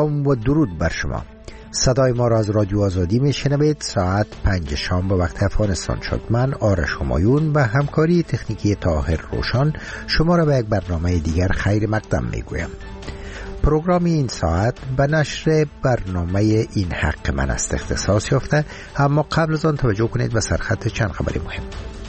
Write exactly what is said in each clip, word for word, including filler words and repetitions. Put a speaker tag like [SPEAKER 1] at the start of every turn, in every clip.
[SPEAKER 1] سلام و درود بر شما. صدای ما را از رادیو آزادی میشنوید. ساعت پنج شام به وقت افغانستان شد. من آرش همایون و همکاری تکنیکی طاهر روشان شما را به یک برنامه دیگر خیر مقدم میگویم. پروگرام این ساعت به نشر برنامه این حق من است اختصاص یافته، اما قبل از آن توجه کنید به سرخط چند خبر مهم.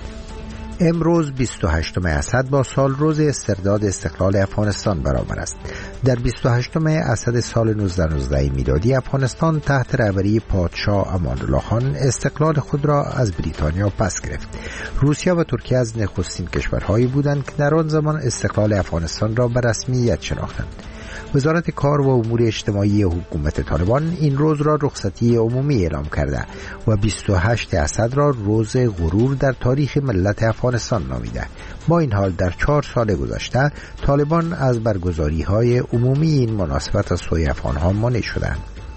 [SPEAKER 1] امروز بیست و هشتم اسد با سال روز استرداد استقلال افغانستان برآمد است. در بیست و هشتم اسد سال نوزده نوزده میلادی افغانستان تحت رهبری پادشاه امان الله خان استقلال خود را از بریتانیا پس گرفت. روسیه و ترکیه از نخستین کشورهایی بودند که در آن زمان استقلال افغانستان را به رسمیت شناختند. وزارت کار و امور اجتماعی حکومت طالبان این روز را رخصتی عمومی اعلام کرده و بیست و هشت اسد را روز غرور در تاریخ ملت افغانستان نامیده. با این حال در چهار سال گذشته طالبان از برگزاری های عمومی این مناسبت از سوی افغانها مانع شدند.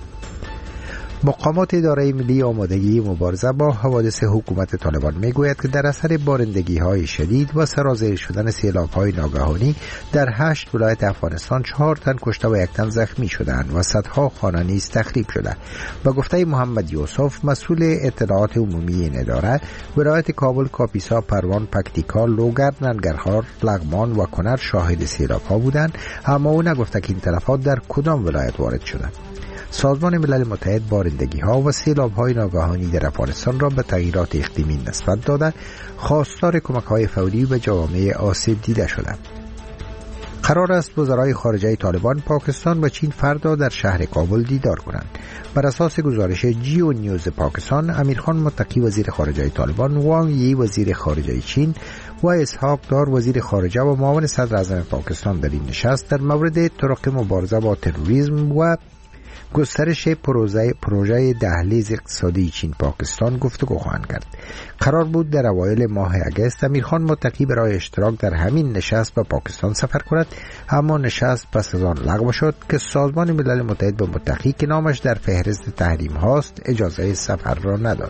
[SPEAKER 1] مقامات اداره ملی آمادگی مبارزه با حوادث حکومت طالبان میگوید که در اثر بارندگی های شدید و سرازیر شدن سیلاب های ناگهانی در هشت ولایت افغانستان چهار تن کشته و یک تن زخمی شدند و صدها خانه نیز تخریب شده. با گفته محمد یوسف مسئول اطلاعات عمومی این اداره، ولایت کابل، کاپیسا، پروان، پکتیکا، لوگر، ننگرهار، لغمان و کنر شاهد سیلاب ها بودند، اما او نگفته که این تلفات در کدام ولایت وارد شدند. سازمان ملل متحد بارندگی ها و سیلاب های ناگهانی در افغانستان را به تغییرات اقلیمی نسبت داده، خواستار کمک های فوری به جوامع آسیب دیده شدند. قرار است وزرای خارجه طالبان پاکستان و چین فردا در شهر کابل دیدار کنند. بر اساس گزارش جیو نیوز پاکستان، امیرخان متقی وزیر خارجه طالبان، وانگ یی وزیر خارجه چین و اسحاق دار وزیر خارجه و معاون صدر اعظم پاکستان در این نشست در مورد طرق مبارزه با تروریسم و گسترش پروژه پروژه دهلیز اقتصادی چین پاکستان گفتگو خواهند کرد. قرار بود در اوایل ماه اگست امیرخان متقی برای اشتراک در همین نشست به پاکستان سفر کند، اما نشست پس از آن لغو شد که سازمان ملل متحد به متقی که نامش در فهرست تحریم هاست اجازه سفر را نداد.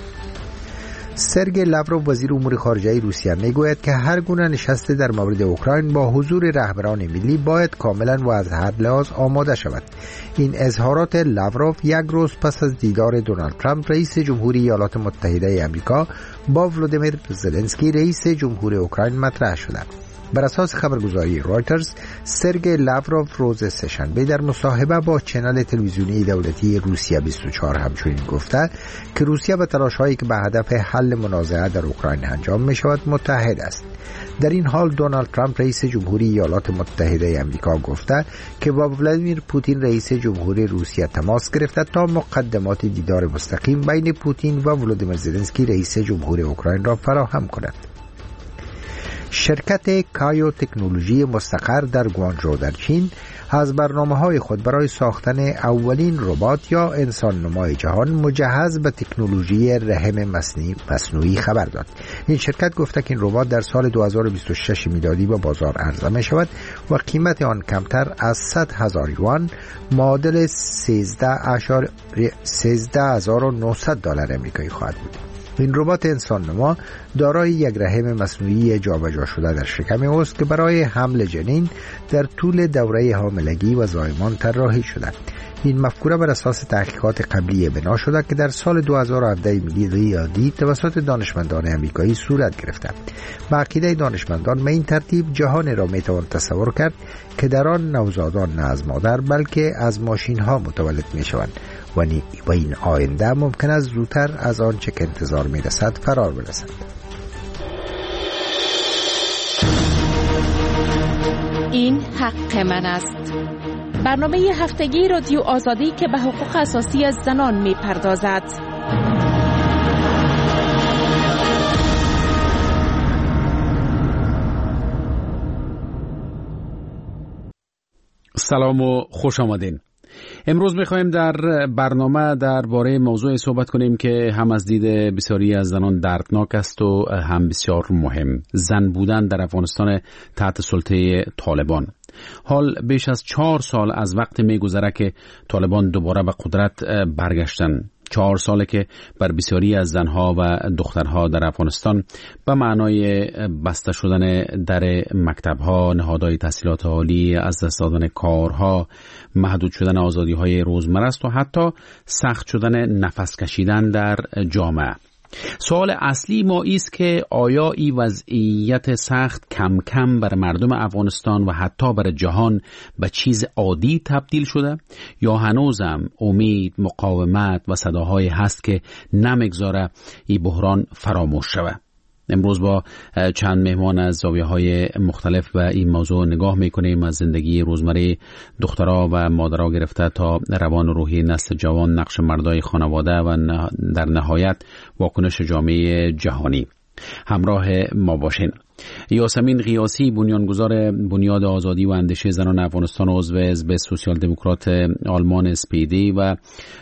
[SPEAKER 1] سرگئی لاوروف وزیر امور خارجه روسیه میگوید که هر گونه نشست در مورد اوکراین با حضور رهبران ملی باید کاملا و از هر لحاظ آماده شود. این اظهارات لاوروف یک روز پس از دیدار دونالد ترامپ رئیس جمهوری ایالات متحده آمریکا با ولودیمیر زلنسکی رئیس جمهوری اوکراین مطرح شده. بر اساس خبرگزاری رایترز، سرگئی لاوروف روز سه‌شنبه در مصاحبه با چنل تلویزیونی دولتی روسیه بیست و چهار همچنین گفته که روسیه به تلاش‌هایی که به هدف حل منازعه در اوکراین انجام می‌شود متحد است. در این حال دونالد ترامپ رئیس جمهوری ایالات متحده آمریکا گفته که با ولادیمیر پوتین رئیس جمهوری روسیه تماس گرفته تا مقدمات دیدار مستقیم بین پوتین و ولودیمیر زلنسکی رئیس جمهوری اوکراین را فراهم کند. شرکت کایو تکنولوژی مستقر در گوانژو در چین از برنامه‌های خود برای ساختن اولین ربات یا انسان نمای جهان مجهز به تکنولوژی رحم مصنوعی خبر داد. این شرکت گفته که این ربات در سال دو هزار و بیست و شش میلادی به بازار عرضه می شود و قیمت آن کمتر از صد هزار یوان معادل سیزده هزار و نهصد دلار آمریکایی خواهد بود. این ربات انسان نما دارای یک رحم مصنوعی جابجا شده در شکم اوست که برای حمل جنین در طول دوره حاملگی و زایمان طراحی شده. این مفکوره بر اساس تحقیقات قبلی بنا شده که در سال دو هزار و هفده میلادی توسط دانشمندان آمریکایی صورت گرفته. با عقیده دانشمندان به این ترتیب جهان را میتوان تصور کرد که در آن نوزادان نه از مادر بلکه از ماشین ها متولد می شوند و این آینده ممکن است زودتر از آنچه که انتظار می رسد فرار برسد.
[SPEAKER 2] این حق من است. برنامه هفتگی رادیو آزادی که به حقوق اساسی از زنان می پردازد.
[SPEAKER 3] سلام و خوش آمدین. امروز می‌خوایم در برنامه درباره موضوع صحبت کنیم که هم از دید بسیاری از زنان دردناک است و هم بسیار مهم: زن بودن در افغانستان تحت سلطه طالبان. حال بیش از چهار سال از وقت می‌گذره که طالبان دوباره به قدرت برگشتن. چهار ساله که بر بسیاری از زنها و دخترها در افغانستان به معنای بسته شدن در مکتبها، نهادهای تحصیلات عالی، از دست دادن کارها، محدود شدن آزادی‌های روزمره است و حتی سخت شدن نفس کشیدن در جامعه. سوال اصلی ما ایست که آیا این وضعیت سخت کم کم بر مردم افغانستان و حتی بر جهان به چیز عادی تبدیل شده یا هنوزم امید، مقاومت و صداهایی هست که نمیگذاره این بحران فراموش شود؟ امروز با چند مهمان از زاویه‌های مختلف به این موضوع نگاه می‌کنیم، از زندگی روزمره دخترها و مادرها گرفته تا روان و روحی نسل جوان، نقش مردای خانواده و در نهایت واکنش جامعه جهانی. همراه ما باشین. یاسمین قیاسی، بنیانگذار بنیاد آزادی و اندیشه زنان افغانستان و عضو حزب سوسیال دموکرات آلمان اسپیدی، و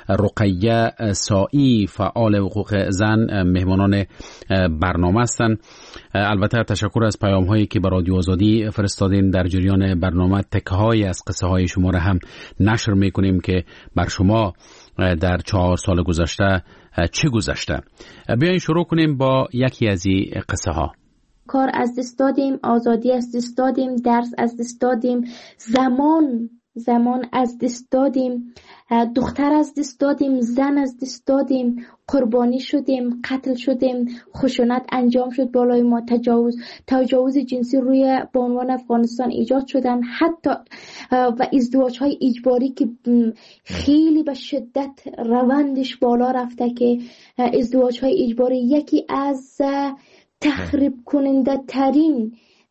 [SPEAKER 3] رقیه سائی، فعال حقوق زن، مهمانان برنامه هستند. البته تشکر از پیام هایی که به رادیو آزادی فرستادین. در جریان برنامه تکه هایی از قصه های شما را هم نشر میکنیم که بر شما در چهار سال گذشته چه گذشته. بیاین شروع کنیم با یکی از این قصه ها.
[SPEAKER 4] کار از دست دادیم، آزادی از دست دادیم، درس از دست دادیم، زمان زمان از دست دادیم، دختر از دست دادیم، زن از دست دادیم، قربانی شدیم، قتل شدیم، خشونت انجام شد بالای ما، تجاوز تجاوز جنسی روی بانوان افغانستان ایجاد شدن، حتی و ازدواج های اجباری که خیلی به شدت روندش بالا رفته، که ازدواج های اجباری یکی از تخریب کننده ترین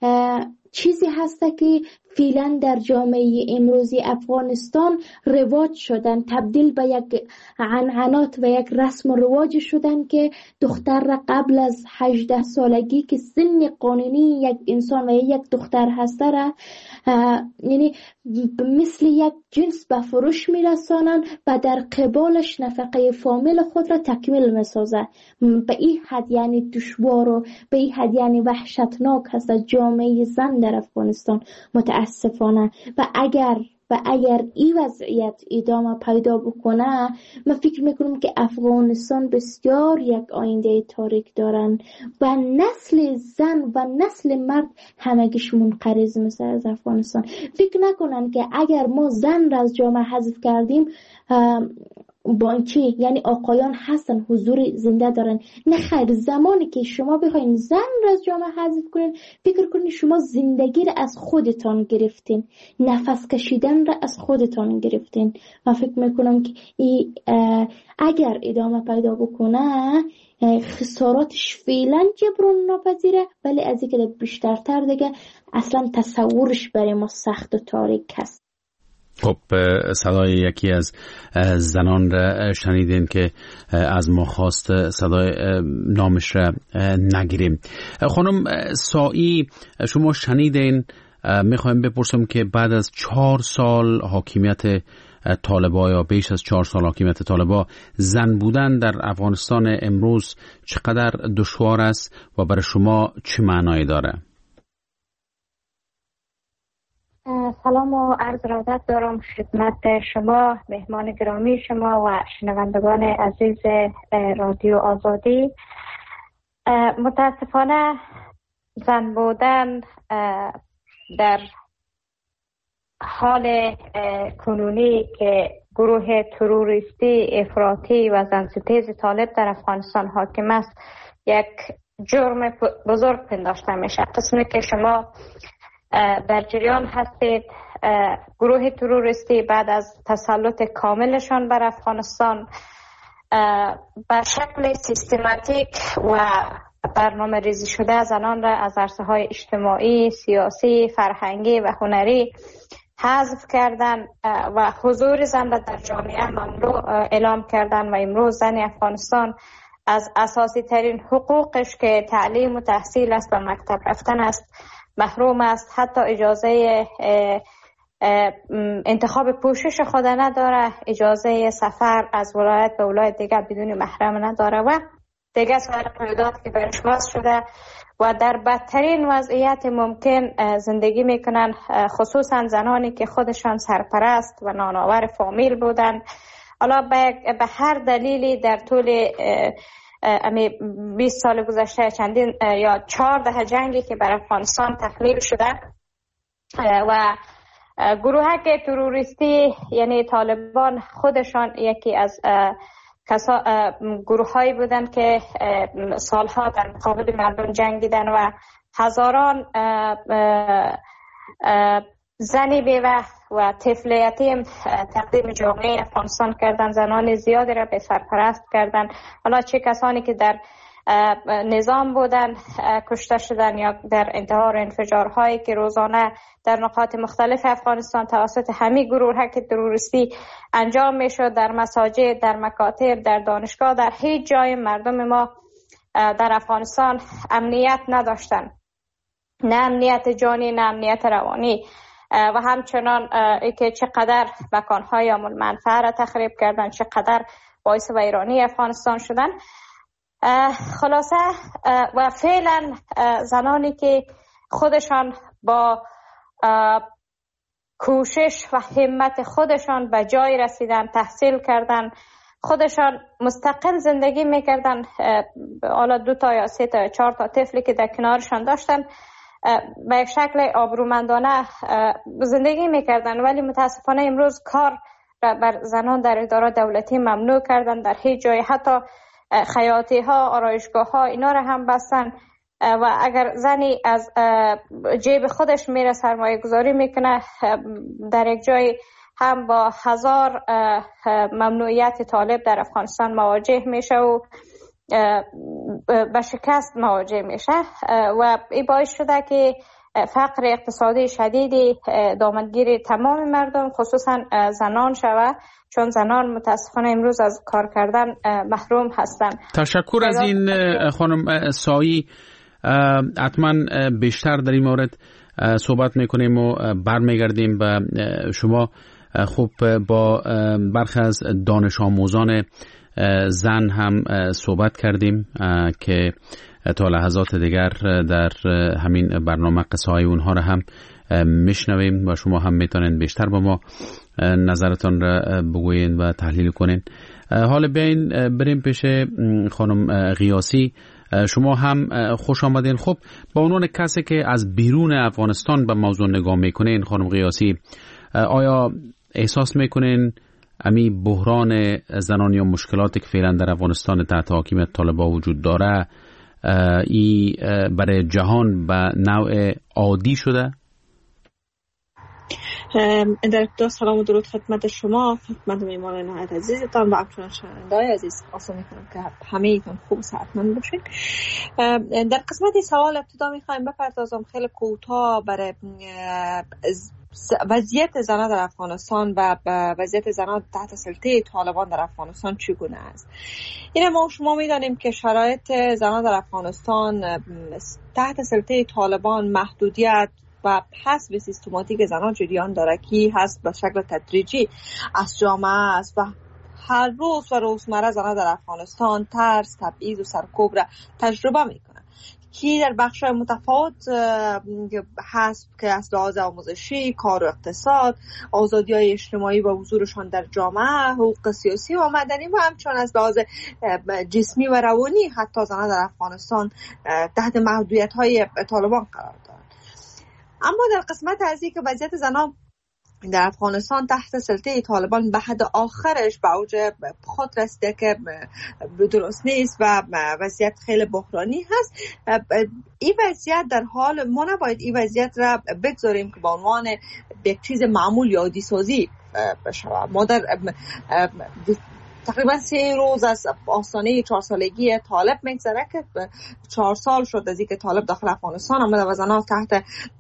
[SPEAKER 4] چیزی هسته که فعلا در جامعه امروزی افغانستان رواج شدن، تبدیل به یک عنعنات و یک رسم و رواج شدن که دختر را قبل از هجده سالگی که سن قانونی یک انسان و یک دختر هسته را یعنی مثل یک جنس به فروش میرسانن و در قبالش نفقه فامیل خود را تکمیل میسازه. به این حد یعنی دشوار و به این حد یعنی وحشتناک هست جامعه زن در افغانستان متاسفانه. و اگر و اگر این وضعیت ادامه پیدا بکنه، من فکر میکنم که افغانستان بسیار یک آینده تاریک دارن و نسل زن و نسل مرد همگیش منقرض میشه از افغانستان. فکر نکنن که اگر ما زن را از جامعه حذف کردیم با چی؟ یعنی آقایان هستن حضور زنده دارن. نه خیر، زمانی که شما بخواین زن را از جامعه حذف کنین، فکر کنین شما زندگی را از خودتان گرفتین، نفس کشیدن را از خودتان گرفتین. من فکر میکنم که ای اگر ادامه پیدا بکنه خساراتش فعلا جبران ناپذیره، ولی از اینکه بیشترتر دیگه اصلا تصورش برای ما سخت و تاریک هست.
[SPEAKER 3] خب صدای یکی از زنان را شنیدین که از ما خواست صدای نامش را نگیریم. خانم سائی، شما شنیدین، میخوایم بپرسم که بعد از چهار سال حاکمیت طالبا یا بیش از چهار سال حاکمیت طالبا، زن بودن در افغانستان امروز چقدر دشوار است و برای شما چه معنایی داره؟
[SPEAKER 5] سلام و عرض ارادت دارم خدمت شما، مهمان گرامی شما و شنوندگان عزیز رادیو آزادی. متاسفانه زن بودن در حال کنونی که گروه تروریستی افراطی و زنستیز طالب در افغانستان حاکم است یک جرم بزرگ پنداشته میشه. قسمی که شما در جریان هستید، گروه تروریستی بعد از تسلط کاملشان بر افغانستان به شکل سیستماتیک و برنامه ریزی شده زنان را از عرصه‌های اجتماعی، سیاسی، فرهنگی و هنری حذف کردن و حضور زن را در جامعه ممنوع اعلام کردن و امروز زن افغانستان از اساسی ترین حقوقش که تعلیم و تحصیل است و مکتب رفتن است محروم است. حتی اجازه انتخاب پوشش خود نداره، اجازه سفر از ولایت به ولایت دیگر بدون محرم نداره و دیگر سایر قیودات که برش وضع شده و در بدترین وضعیت ممکن زندگی میکنن، خصوصا زنانی که خودشان سرپرست و نانآور فامیل بودن حالا به هر دلیلی در طول امی بیست سال گذشته چندین یا چهار دهه جنگی که بر افغانستان تحمیل شده و گروهک تروریستی یعنی طالبان خودشان یکی از گروه هایی بودن که سالها در مقابل مردم جنگیدن و هزاران زنی بیوه و طفل یتیم تقدیم جامعه افغانستان کردن، زنان زیادی را به سرپرست کردن. حالا چه کسانی که در نظام بودن کشته شدن یا در انتحار انفجارهایی که روزانه در نقاط مختلف افغانستان توسط همین گروه که تروریستی انجام می شد، در مساجد، در مکاتب، در دانشگاه، در هیچ جای مردم ما در افغانستان امنیت نداشتن، نه امنیت جانی نه امنیت روانی، و همچنان که چقدر مکانهای عامل منفعه را تخریب کردن، چقدر باعث ویرانی افغانستان شدن. خلاصه و فعلا زنانی که خودشان با کوشش و همت خودشان به جای رسیدن، تحصیل کردن، خودشان مستقل زندگی میکردن، حالا دو تا یا سه تا یا چهار تا طفلی که در کنارشان داشتن به یک شکل آبرومندانه زندگی میکردن، ولی متاسفانه امروز کار بر زنان در اداره دولتی ممنوع کردن، در هیچ جای حتی خیاطی ها، آرایشگاه ها اینا را هم بستن و اگر زنی از جیب خودش میره سرمایه گذاری میکنه در یک جای هم با هزار ممنوعیت طالب در افغانستان مواجه میشه و به شکست مواجه میشه و این باعث شده که فقر اقتصادی شدیدی دامنگیر تمام مردم خصوصا زنان شود، چون زنان متاسفانه امروز از کار کردن محروم هستند.
[SPEAKER 3] تشکر از این خانم سایی. حتما بیشتر در این مورد صحبت میکنیم و برمیگردیم به شما. خوب با برخی از دانش آموزان زن هم صحبت کردیم که تا لحظات دیگر در همین برنامه قصه های اونها را هم میشنویم و شما هم میتونید بیشتر با ما نظرتان را بگوین و تحلیل کنین. حالا بیاین بریم پیش خانم غیاسی. شما هم خوش آمدین. خب با عنوان کسی که از بیرون افغانستان به موضوع نگاه میکنین خانم غیاسی، آیا احساس میکنین امی بحران زنان یا مشکلاتی که فعلا در افغانستان تحت حاکمیت طالبان وجود داره ای برای جهان به نوع عادی شده؟
[SPEAKER 6] در ابتدا سلام و درود خدمت شما، خدمت میهمانان نهایت عزیزتان و همچنین شنونده‌های عزیز. آرزو می‌کنم که همه ایتون خوب و صحتمند باشین. در قسمت سوال ابتدا می‌خوایم بپردازم خیلی کوتاه برای وضعیت زنان در افغانستان و وضعیت زنان تحت سلطه طالبان در افغانستان چگونه است. این ما شما می‌دانیم که شرایط زنان در افغانستان تحت سلطه طالبان محدودیت و حذف سیستماتیک زنان جریان داره که هست به شکل تدریجی از جامعه است و هر روز و روزمره زنان در افغانستان ترس، تبعیض و سرکوب را تجربه میکنن که در بخش‌های متفاوت هست که از لحاظ آموزشی، کار و اقتصاد، آزادی‌های اجتماعی و حضورشان در جامعه، حقوق سیاسی و مدنی و همچنین از لحاظ جسمی و روانی حتی زنان در افغانستان تحت محدودیت‌های طالبان قرار دارند. اما در قسمت از این که وضعیت زنان در افغانستان تحت سلطه طالبان به حد آخرش به اوج خود رسیده که درست نیست و وضعیت خیلی بحرانی هست. این وضعیت در حال ما نباید این وضعیت را بگذاریم که به عنوان یک چیز معمول یا عادی سازی بشه. ما در تقریبا سه روز از آستانه چهار سالگی طالب میگذره که چهار سال شد از اینکه طالب داخل افغانستان آمده و زنان تحت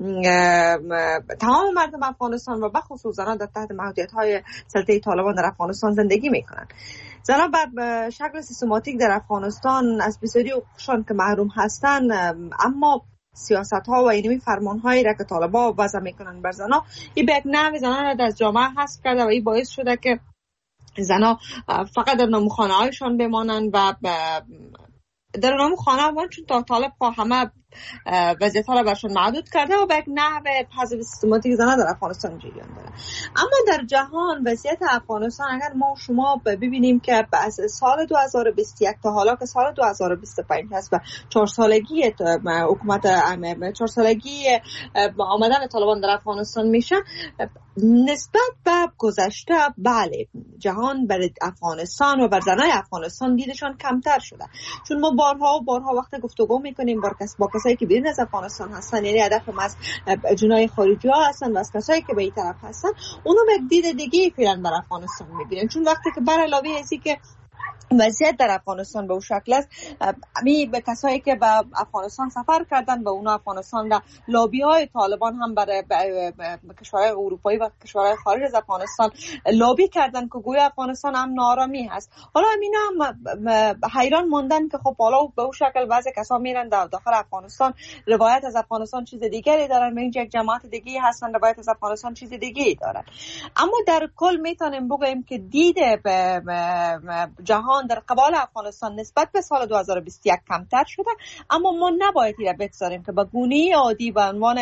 [SPEAKER 6] تمام مردم افغانستان و بخصوص زنان در تحت محدودیت‌های سلطه طالبان در افغانستان زندگی میکنن. زنان به شکل سیستماتیک در افغانستان از بسیاری حقوقشان که محروم هستن، اما سیاست ها و اینمی فرمان هایی را که طالبان وضع میکنن بر زنان، این به یک نحو زنان را از جامعه حذف کرده و این باعث شده که زنها فقط در نمخانه هایشان بمانند و در اونم خانه افغان چون تا طالب با همه وضعیت ها را برشون معدود کرده و به یک نحو حذف سیستماتیک زنان در افغانستان جریان داره. اما در جهان وضعیت افغانستان اگر ما شما ببینیم که از سال دو هزار و بیست و یک تا حالا که سال دو هزار و بیست و پنج هست و چهار سالگی حکومت چهار سالگی آمدن طالبان در افغانستان میشه، نسبت به گذشته بله جهان بر افغانستان و بر زنای افغانستان دیدشان کمتر شده، چون ما بارها و بارها وقت گفتگو میکنیم با کس با کسایی که بیرون از افغانستان هستن، یعنی هدف ما از جنای خارجی ها هستن و از کسایی که به این طرف هستن، اونو به دید دیگه فعلا بر افغانستان میبینن، چون وقتی که بر علاوه ازی که وضعیت در افغانستان به اون شکل است، می به کسایی که به افغانستان سفر کردن به اون افغانستان در لابی های طالبان هم برای کشورهای اروپایی و کشورهای خارج از افغانستان لابی کردن که گویا افغانستان هم نارامی هست. حالا همینا هم حیران موندن که خب حالا به اون شکل بعضی کسا میرن در داخل افغانستان روایت از افغانستان چیز دیگری دارن، به اینجا یک جماعت دیگه هستن روایت از افغانستان چیز دیگه دارن. اما در کل میتونیم بگیم که دید جهان در قبال افغانستان نسبت به سال دو هزار و بیست و یک کمتر شده، اما ما نباید این را بگذاریم که با گونه عادی به عنوان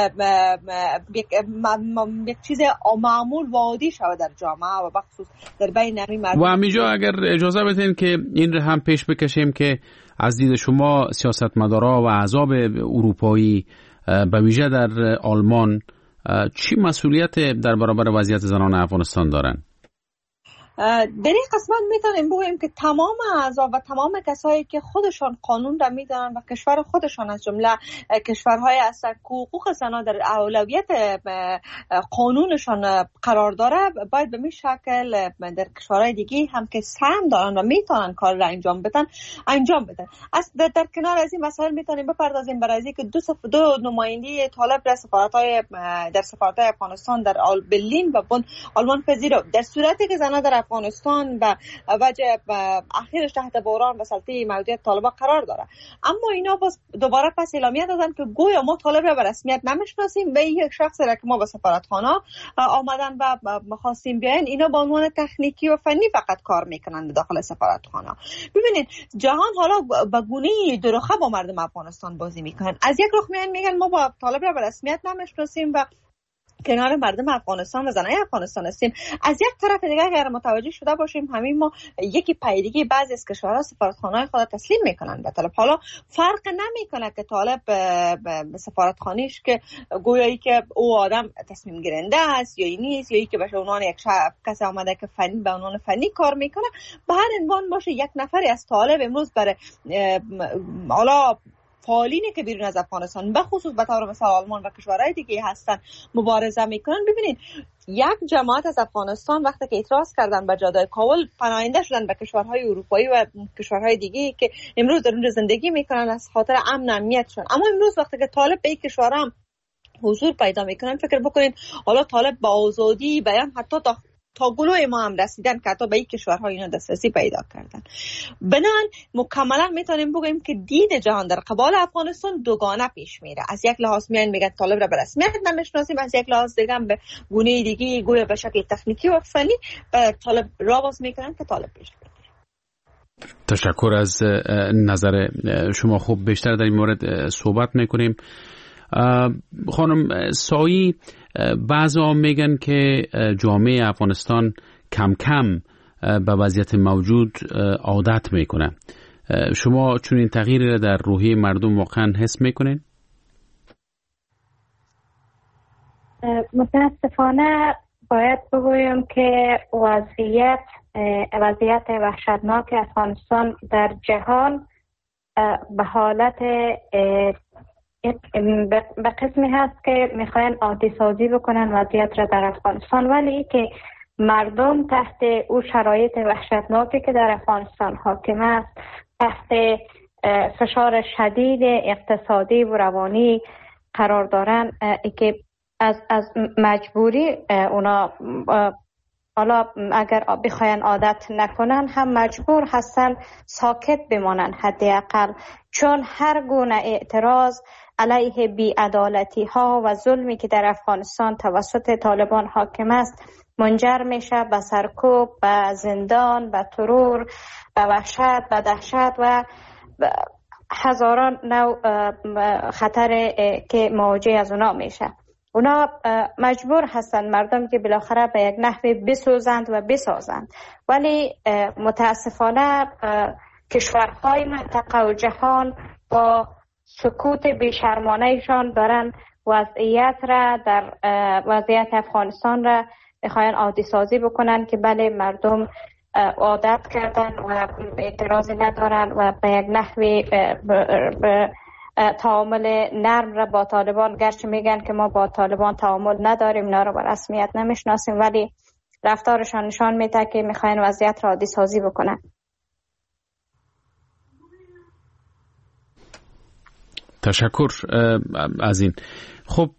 [SPEAKER 6] یک چیز معمول و عادی شود در جامعه و بخصوص در بین نمی مردم.
[SPEAKER 3] و همینجا اگر اجازه بدین که این را هم پیش بکشیم که از دید شما سیاستمدارا و احزاب اروپایی به ویژه در آلمان چی مسئولیت در برابر وضعیت زنان افغانستان دارن؟
[SPEAKER 6] در این قسمت میتونیم بگوییم که تمام اعضا و تمام کسایی که خودشان قانون را میدانن و کشور خودشان از جمله کشورهای هستن که حقوق زنان در اولویت قانونشان قرار داره، باید به می شکل در کشورهای دیگه هم که سهم دارن و میتونن کار را انجام بدن انجام بدن. از در, در کنار از این مسائل میتونیم بپردازیم برای اینکه دو صف دو نماینده طالب در سفارت‌های در سفارت‌های افغانستان در برلین و بن آلمان پذیرفت. در صورتی که زنان در افغانستان و وجه اخیرش تحت بحران و سلطه موجودیت طالبان قرار داره، اما اینا باز دوباره پس اعلامیه دادن که گویا ما طالب را به رسمیت نمیشناسیم، به یک شخصی را که ما به سفارتخانه آمدن و می‌خواستیم بیاین، اینا به عنوان تکنیکی و فنی فقط کار میکنن داخل سفارتخانه. ببینید جهان حالا به گونه دروغه با مردم افغانستان بازی میکنن. از یک رخ میان میگن ما با طالب را به رسمیت نمیشناسیم و کنار مردم افغانستان و زنای افغانستان هستیم. از یک طرف دیگه اگر متوجه شده باشیم همین ما یکی پیدگی بعضی از کشورها سفارتخانه‌های خود تسلیم میکنن به طالب. حالا فرق نمیکنه که طالب به سفارتخانه‌اش که گویایی که او آدم تصمیم گیرنده است یا نیست، یا ای که به عنوان یک کسی آمده که فنی به عنوان فنی کار میکنه، به هر عنوان باشه یک نفری از طالب امروز برای حالا فعالینی که بیرون از افغانستان به خصوص به طور مثال آلمان و کشورهای دیگه هستن مبارزه میکنن. ببینید یک جماعت از افغانستان وقتی که اعتراض کردن به جادای کابل پناهنده شدن به کشورهای اروپایی و کشورهای دیگه که امروز در اونجا زندگی میکنن از خاطر امن امنیتشون. اما امروز وقتی که طالب به این کشورها هم حضور پیدا میکنن، فکر بکنید حالا طالب با آزادی بیان حتی تا تا گلوی ما هم رسیدن که حتی به این کشورها اینا دسترسی پیدا کردن. بنان مکملا میتونیم بگیم که دید جهان در قبال افغانستان دوگانه پیش میره. از یک لحاظ میان میگن طالب را به رسمیت نمیشناسیم، از یک لحاظ دیگه هم به گونه دیگه گویا به شکل تکنیکی و فنی به طالب را باز میکنن که طالب پیش بره.
[SPEAKER 3] تشکر از نظر شما. خوب بیشتر در این مورد صحبت میکنیم. خانم سایی، بعضا میگن که جامعه افغانستان کم کم به وضعیت موجود عادت میکنه. شما چون این تغییری در روحیه مردم واقعا حس میکنین؟
[SPEAKER 5] متاسفانه باید بگویم که وضعیت وضعیت وحشتناک افغانستان در جهان به حالت به قسمی هست که میخواین عادی سازی بکنن وضعیت را در افغانستان، ولی که مردم تحت او شرایط وحشتناکی که در افغانستان حاکم است، تحت فشار شدید اقتصادی و روانی قرار دارن که از از مجبوری اونا حالا اگر بخواین عادت نکنن هم مجبور هستن ساکت بمانن حداقل، چون هر گونه اعتراض علیه بی‌عدالتی ها و ظلمی که در افغانستان توسط طالبان حاکم است منجر میشه به سرکوب، به زندان، به ترور، به وحشت، به دهشت و هزاران نوع خطر که مواجه از اونا میشه. اونا مجبور هستند مردم که بالاخره به یک نحوی بسوزند و بسازند، ولی متاسفانه کشورهای منطقه و جهان با سکوت بیشرمانهشان دارن وضعیت را در وضعیت افغانستان را بخواین عادی سازی بکنن که بله مردم عادت کردن و اعتراضی ندارن و به یک نحوی به تعامل نرم را با طالبان، گرچه میگن که ما با طالبان تعامل نداریم، اینا رو به رسمیت نمیشناسیم، ولی رفتارشان نشان میده که میخواین وضعیت را عادی سازی بکنن.
[SPEAKER 3] تشکر از این. خب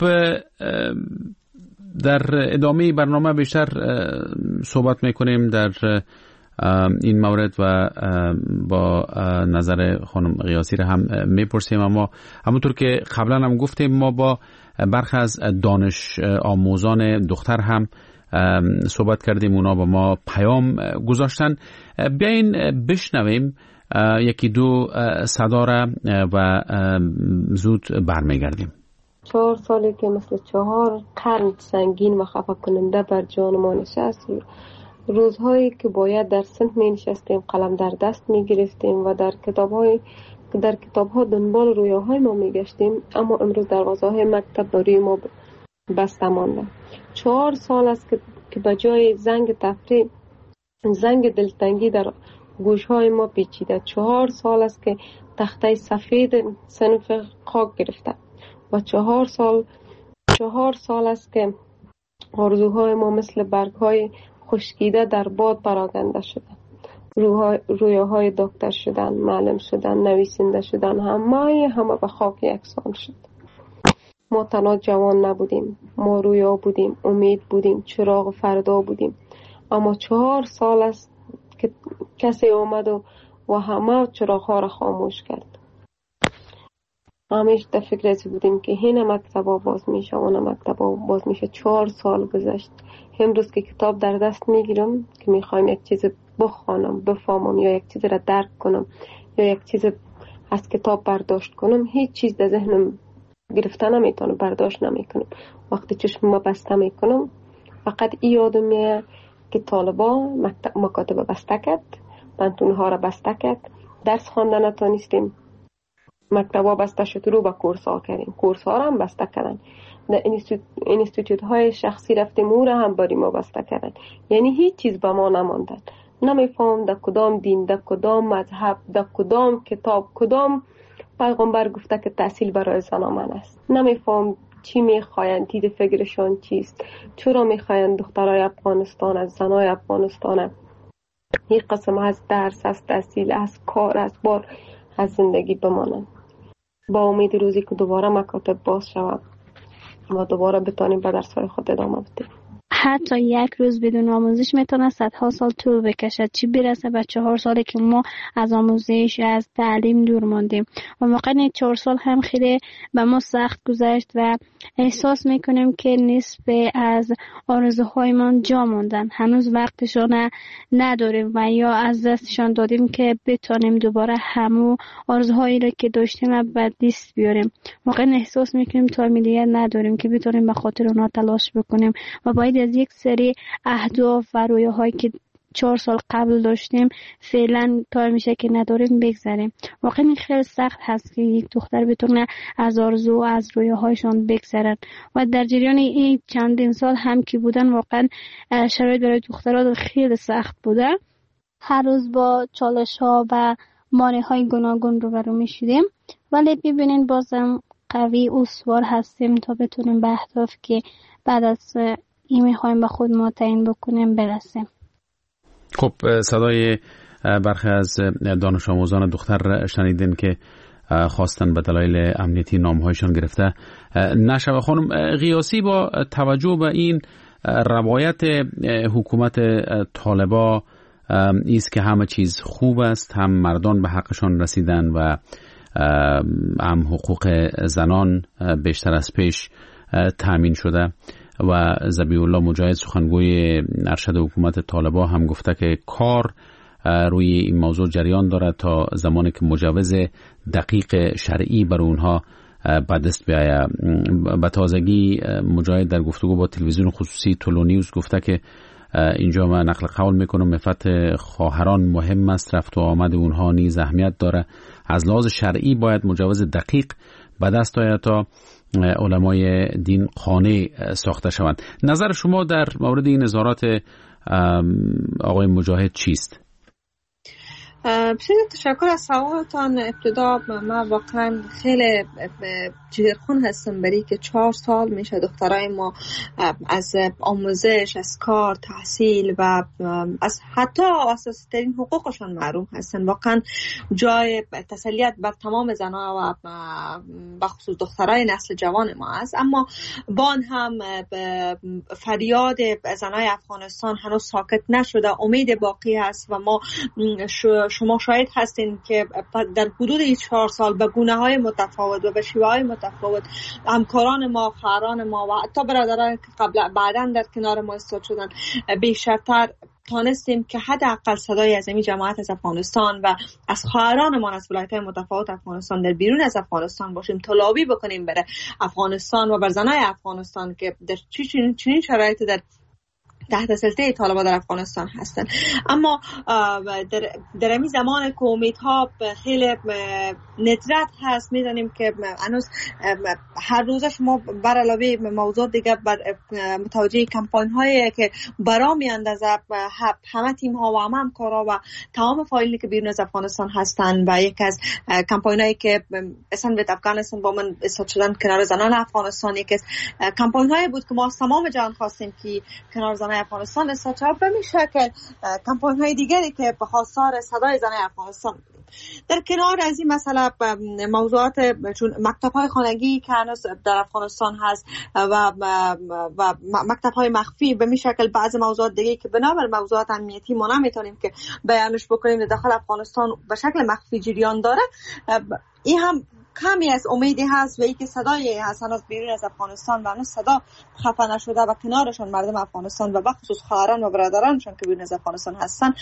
[SPEAKER 3] در ادامه برنامه بیشتر صحبت میکنیم در این مورد و با نظر خانم قیاسی را هم میپرسیم، اما همونطور که قبلا هم گفتیم ما با برخی از دانش آموزان دختر هم صحبت کردیم، اونا با ما پیام گذاشتن. بیاین بشنویم یکی دو صدا را و زود برمیگردیم.
[SPEAKER 7] چهار سالی که مثل چهار قرن سنگین و خفه کننده بر جان ما نشست، روزهایی که باید در صنف می نشستیم، قلم در دست می گرفتیم و در کتاب‌های در کتاب‌ها دنبال رویاهای ما می گشتیم، اما امروز دروازه‌های مکتب برای ما بسته مانده. چهار سال است که که به جای زنگ تفریح زنگ دلتنگی در گوش‌های ما پیچیده. چهار سال است که تخته سفید صنف خاک گرفته و چهار سال چهار سال است که آرزوهای ما مثل برگ‌های خشکیده در باد پراکنده شده. رویاهای دکتر شدن، معلم شدن، نویسنده شدن، همه همه به خاک یکسان شد. ما تنها جوان نبودیم، ما رویا بودیم، امید بودیم، چراغ فردا بودیم. اما چهار سال است که کسی آمد و, و همه چراغ‌ها را خاموش کرد. همیشه در فکر ازی بودیم که این مکتبا باز میشه، اون مکتبا باز میشه. چهار سال گذشت. امروز که کتاب در دست میگیرم که میخوایم یک چیز بخوانم، بفهمم یا یک چیز را درک کنم یا یک چیز از کتاب برداشت کنم، هیچ چیز در ذهنم گرفته نمیتونم، برداشت نمیکنم. وقتی چشم ما بسته میکنم فقط این یادم میاد که طالبان مکتب مکاتب بسته کرد، پانتونها را بسته کرد، درس خواندن نتونستیم، مکتبا بسته شد، رو به کورس ها کردیم، کورس ها را هم بسته کردن، در اینستیتوت های شخصی رفتیم او را هم باری ما بسته کردن. یعنی هیچ چیز به ما نماندن. نمیفهم در کدام دین، در کدام مذهب، در کدام کتاب، کدام پیغمبر گفته که تحصیل برای زن آمن است. نمیفهم چی میخواین، دید فکرشان چیست، چرا میخواین دخترای افغانستان از زنای افغانستان یک قسم از درس، از تحصیل، از کار، از بار از زندگی بمانند. با امید روزی که دوباره مکاتب باز شود و دوباره بتانیم به درس‌های خود ادامه بدیم.
[SPEAKER 4] حتی یک روز بدون آموزش میتونه صدها سال طول بکشد، چی برسه به چهار سالی که ما از آموزش از تعلیم دور ماندیم. و واقعا چهار سال هم خیلی به ما سخت گذشت و احساس میکنیم که نصف از آرزوهایمان جا موندن، هنوز وقتشون نداریم و یا از دستشان دادیم که بتونیم دوباره همو آرزوهایی رو که داشتیم به دست بیاریم. واقعا احساس میکنیم تا دیگه نداریم که بتونیم به خاطر اونها تلاش بکنیم و باید از یک سری اهداف و رویاهایی که چهار سال قبل داشتیم فعلا تا میشه که نداریم بگذاریم. واقعا خیلی سخت هست که یک دختر بتونه از آرزو و از رویاهایشان بگذرن و در جریان این چندین سال هم که بودن واقعا شرایط برای دخترها خیلی سخت بوده. هر روز با چالش ها و مانع های گوناگون روبرو میشدیم، ولی ببینین بازم قوی استوار هستیم تا بتونیم به اهداف که بعد از این میخوایم به خود ما تعیین بکنیم برسیم.
[SPEAKER 3] خب صدای برخی از دانش آموزان دختر شنیدین که خواستن به دلایل امنیتی نامهایشان گرفته نشه. خانم قیاسی با توجه به این روایت حکومت طالبا ایست که همه چیز خوب است، هم مردان به حقشان رسیدن و هم حقوق زنان بیشتر از پیش تامین شده و ذبیح الله مجاهد سخنگوی ارشد حکومت طالبان هم گفته که کار روی این موضوع جریان دارد تا زمانی که مجوز دقیق شرعی بر اونها به دست بیاید. به تازگی مجاهد در گفتگو با تلویزیون خصوصی تولو نیوز گفته که اینجا من نقل قول میکنم مفت خواهران مهم است، رفت و آمد اونها نیز اهمیت داره، از لحاظ شرعی باید مجوز دقیق به دست آید تا علمای دین قانع ساخته شوند. نظر شما در مورد این اظهارات آقای مجاهد چیست؟
[SPEAKER 6] بسیار تشکر از سوالتان. ابتدا من واقعا خیلی جگرخون هستم برای که چهار سال میشه دخترای ما از آموزش، از کار، تحصیل و از حتی اساسی ترین حقوقشان محروم هستن. واقعا جای تسلیت بر تمام زنها و بخصوص دخترای نسل جوان ما است. اما بان هم فریاد زنای افغانستان هنوز ساکت نشده، امید باقی است و ما شما شاهد هستین که در حدود این چهار سال به گونه‌های متفاوت و به شیوه‌های متفاوت همکاران ما، خواهران ما و حتی برادران که قبل بعداً در کنار ما ایستاد شدن بیشتر تانستیم که حداقل صدای از این جماعت از افغانستان و از خواهرانمان از ولایت‌های متفاوت افغانستان در بیرون از افغانستان باشیم، طلابی بکنیم برای افغانستان و بر زنای افغانستان که در چنین شرایطی در تحت سلطه طالبان در افغانستان هستند. اما در در این زمان که امیدها خیلی ندرت هست، میدانیم که هنوز هر روز شما بر علاوه موضوع دیگه متوجه کمپاین هایی که برا میاندازه همه تیم ها و همه همکارا و تمام فایلی که بیرون از افغانستان هستند و یک از کمپاین هایی که اصلا به افغانستان با من استاد شدن کنار زنان افغانستان، یک از کمپاین هایی بود که ما تمام جهان خواستیم که کنار زنان افغانستان استاد به می شکل کمپاین های دیگری که به خواستار صدای زنان افغانستان بودیم. در کنار از این مسئله موضوعات چون مکتب های خانگی که هنوز در افغانستان هست و و مکتب های مخفی به می شکل بعض موضوعات دیگه که بنابر موضوعات امنیتی ما نمیتونیم که بیانش بکنیم در داخل افغانستان به شکل مخفی جریان داره، این هم کمی از امیدی هست و ای که صدای هستن از بیرون از افغانستان و هنوز صدا خفه نشده و کنارشان مردم افغانستان و بخصوص خواهران و برادرانشان که بیرون از افغانستان هستن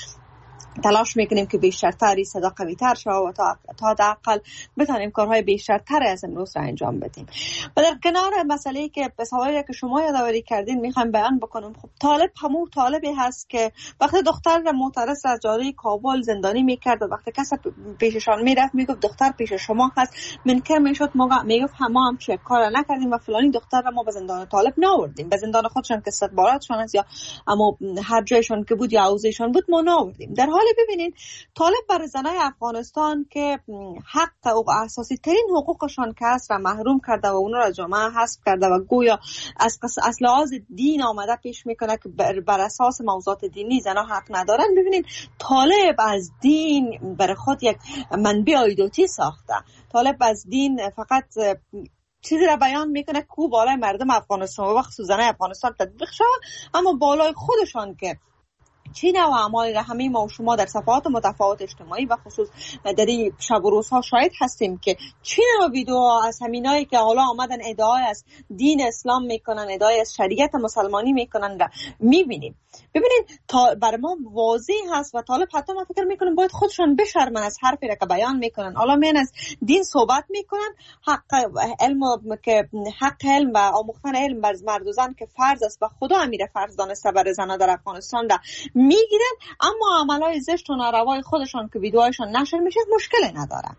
[SPEAKER 6] تلاش میکنیم که بیشترتری صدا قوی تر شود و تا تا حداقل بتونیم کارهای بیشتر از امروز را انجام بدیم. و در کنار مسئله‌ای که به سوالی که شما یادآوری کردین میخوام بیان بکنم، خب طالب همون طالبی هست که وقتی دختر معترض از جاده کابل زندانی میکرد و وقتی کسی پیششان میرفت میگفت دختر پیش شما هست، منکر میشد، ما میگفت ما هم چه کار نکردیم و فلانی دختر را ما به زندان طالب نآوردیم، به زندان خودشان که استخباراتشان است یا اما هر جایشان که بود یا حوزهشان بود ما نآوردیم. در حالی ببینین طالب برای زنای افغانستان که حق و اساسی ترین حقوقشان که هست را محروم کرده و اون را جامعه حذف کرده و گویا از از لحاظ دین آمده پیش میکنه که بر, بر اساس موضوعات دینی زنها حق ندارن. ببینین طالب از دین برای خود یک منبع عایداتی ساخته. طالب از دین فقط چیزی را بیان میکنه که بالای مردم افغانستان و خصوصا زنای افغانستان تطبیق شود، اما بالای خودشان که چی نوع اعمالی را همه ما و شما در صفحات متفاوت اجتماعی و خصوص در این شب و روزها شاهد هستیم که چی نوع ویدیوها از همینایی که حالا آمدن ادعای از دین اسلام میکنن، ادعای از شریعت مسلمانی میکنن را میبینیم. ببینید تا بر ما واضح هست و طالب حتی ما فکر میکنم باید خودشون بشرمن از حرفی را که بیان میکنن. حالا من از دین صحبت میکنن، حق علم که حق علم و آموختن علم بر مرد و زن که فرض است و خدا امیر فرض دانسته بر زنها در افغانستان را میگیرن، اما عملای زشت و ناروای خودشان که ویدیوهایشان نشر میشه مشکلی ندارن.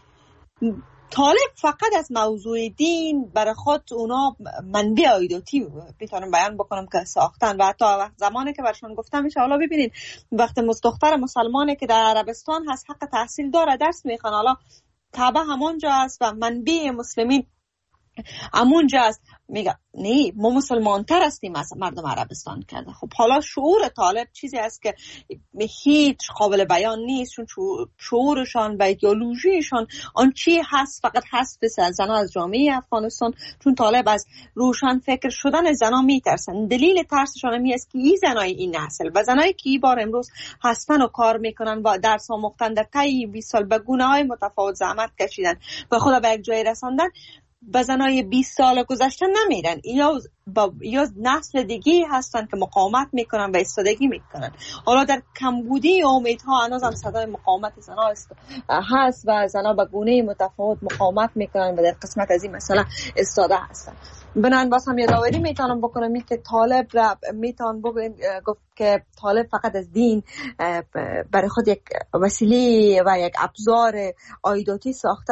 [SPEAKER 6] طالب فقط از موضوع دین برای خود اونا منبع عایداتی میتونم بیان بکنم که ساختن و حتی زمانی که برشون گفتم میشه حالا ببینید وقتی دختر مسلمانه که در عربستان هست حق تحصیل داره، درس میخوان، حالا کعبه همونجا است و منبع مسلمین همونجا است، میگه نه ما مسلمان تر هستیم از مردم عربستان کرده. خب حالا شعور طالب چیزی است که هیچ قابل بیان نیست، چون شعورشان و ایدئولوژیشان آن چی هست فقط هست به زنان از جامعه افغانستان، چون طالب از روشن فکر شدن زنان میترسن. دلیل ترسشان می است که این زنای این نسل و زنایی که این بار امروز هستن و کار میکنن و درس آموختن در طی بیست سال به گونه‌های متفاوت زحمت کشیدن و خود به یک جای رساندن، به زنای بیست سال گذشته نمیرن، یا با یا نسل دیگه هستن که مقاومت میکنن و ایستادگی میکنن. حالا در کمبودی امیدها هنوز هم صدای مقاومت زنا هست و زنا به گونه متفاوت مقاومت میکنن و در قسمت از این مسئله ایستاده هستن. بنان باز هم یادآوری میتونم بکنم که طالب را میتون گفت که طالب فقط از دین برای خود یک وسیله و یک ابزار عایداتی ساخته